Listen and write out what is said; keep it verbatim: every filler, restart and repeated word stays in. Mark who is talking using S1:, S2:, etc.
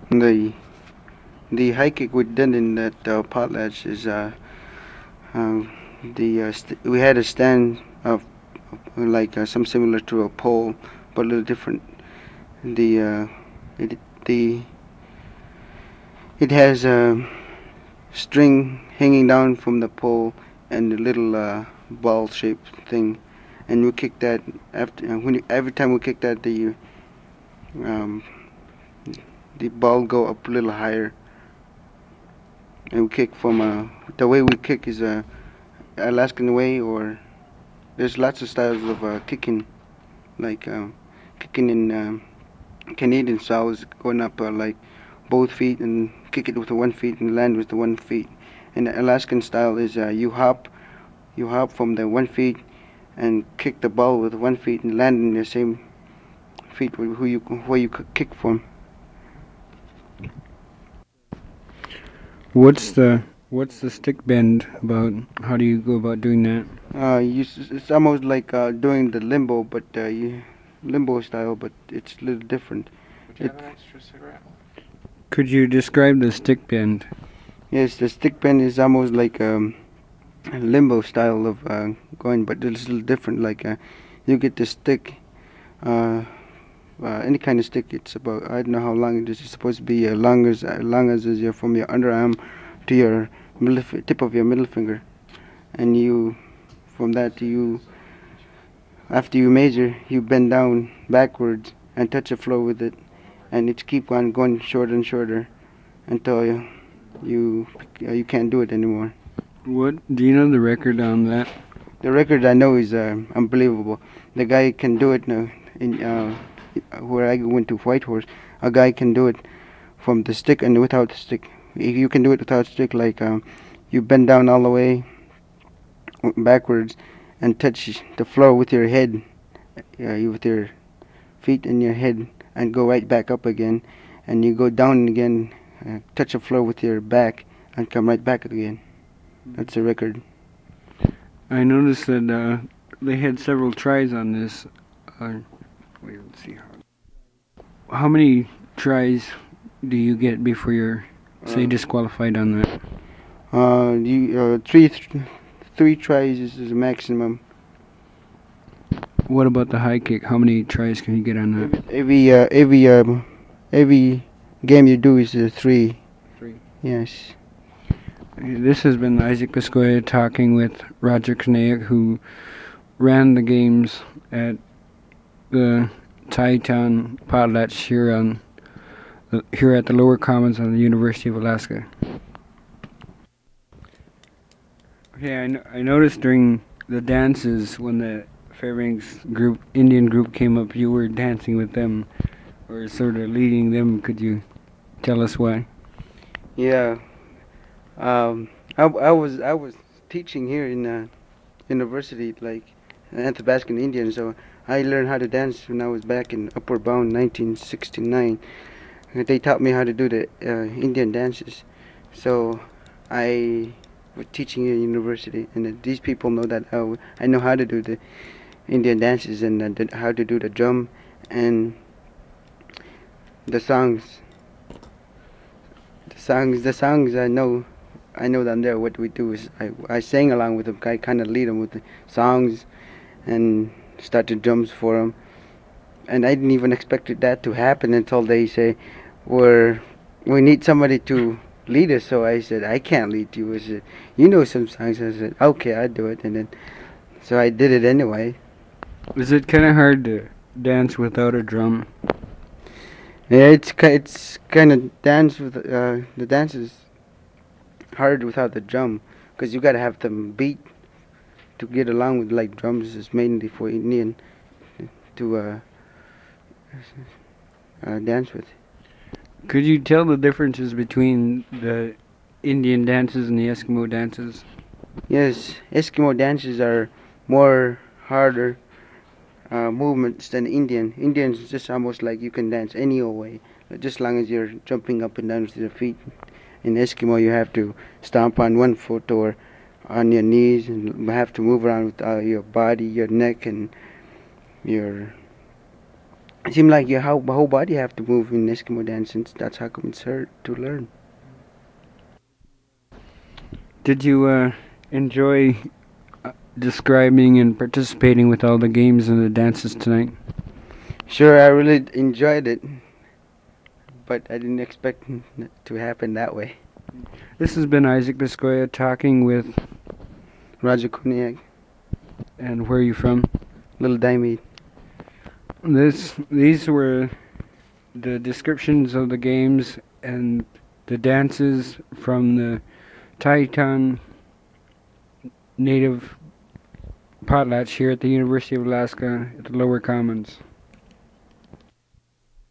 S1: The the high kick we did in that uh, potlatch is uh, uh, the uh, st- we had a stand of like uh, some similar to a pole, but a little different. The uh, it the it has a string hanging down from the pole and a little uh, ball-shaped thing, and we kick that after uh, when you, every time we kick that the um, the ball go up a little higher, and we kick from uh, the way we kick is a uh, Alaskan way, or there's lots of styles of uh, kicking, like um, kicking in um, Canadian styles, going up uh, like both feet and kick it with the one feet and land with the one feet. And the Alaskan style is uh, you hop, you hop from the one feet and kick the ball with one feet and land in the same feet who you where you kick from.
S2: What's the what's the stick bend about? How do you go about doing that?
S1: Uh, you, it's almost like uh, doing the limbo, but uh, you, limbo style, but it's a little different.
S3: Would you
S1: It,
S3: have an extra cigarette?
S2: Could you describe the stick bend?
S1: yes, the stick bend is almost like um, a limbo style of uh, going, but it's a little different. Like uh, you get the stick, uh, uh, any kind of stick. It's about I don't know how long it is. It's supposed to be as long as uh, long as is your from your underarm to your middle, tip of your middle finger, and you from that you after you measure you bend down backwards and touch the floor with it, and it keep on going shorter and shorter until you you, uh, you can't do it anymore.
S2: What do you know the record on that?
S1: The record I know is uh, unbelievable. The guy can do it now. In uh, where I went to Whitehorse, a guy can do it from the stick and without the stick. You can do it without stick, like um, you bend down all the way backwards and touch the floor with your head, uh, with your feet and your head, and go right back up again. And you go down again, uh, touch the floor with your back, and come right back again. That's a record.
S2: I noticed that uh, they had several tries on this. Uh, wait, let's see how. How many tries do you get before you're, say,
S1: Uh,
S2: disqualified on that?
S1: Uh, you uh, three th- three tries is the maximum.
S2: What about the high kick? How many tries can you get on that?
S1: Every uh, every um, every game you do is uh, three.
S2: Three.
S1: Yes.
S2: This has been Isaac Piscoya talking with Roger Knaik, who ran the games at the Town Potlatch here on the, here at the Lower Commons on the University of Alaska. Okay, I, no- I noticed during the dances when the Fairbanks group Indian group came up, you were dancing with them, or sort of leading them. Could you tell us why?
S1: Yeah. Um, I, I was I was teaching here in uh, university, like Athabascan Indian, so I learned how to dance when I was back in Upward Bound, nineteen sixty-nine. They taught me how to do the uh, Indian dances, so I was teaching here at university, and uh, these people know that I, I know how to do the Indian dances and uh, the, how to do the drum and the songs. The songs, the songs I know. I know them there. What we do is I, I sang along with them. I kind of lead them with the songs and started drums for them. And I didn't even expect that to happen until they say, "We're we need somebody to lead us." So I said, "I can't lead you." I said, "You know some songs." I said, "Okay, I'll do it." And then so I did it anyway.
S2: Is it kind of hard to dance without a drum?
S1: Yeah, it's ki- it's kind of dance with uh, the dance is hard without the drum because you got to have them beat to get along with, like drums is mainly for Indian to uh, uh, dance with.
S2: Could you tell the differences between the Indian dances and the Eskimo dances?
S1: Yes, Eskimo dances are more harder uh, movements than Indian. Indians is just almost like you can dance any old way, just as long as you're jumping up and down with your feet. In Eskimo, you have to stomp on one foot or on your knees, and have to move around with uh, your body, your neck, and your It seems like your whole, whole body have to move in Eskimo dance, since that's how come it's hard to learn.
S2: Did you uh, enjoy uh, describing and participating with all the games and the dances tonight?
S1: Sure, I really enjoyed it, but I didn't expect it to happen that way.
S2: This has been Isaac Biscoya talking with.
S1: Roger Kuniak,
S2: And where are you from?
S1: Little Diamond.
S2: This, these were the descriptions of the games and the dances from the Taitan Native Potlatch here at the University of Alaska at the Lower Commons.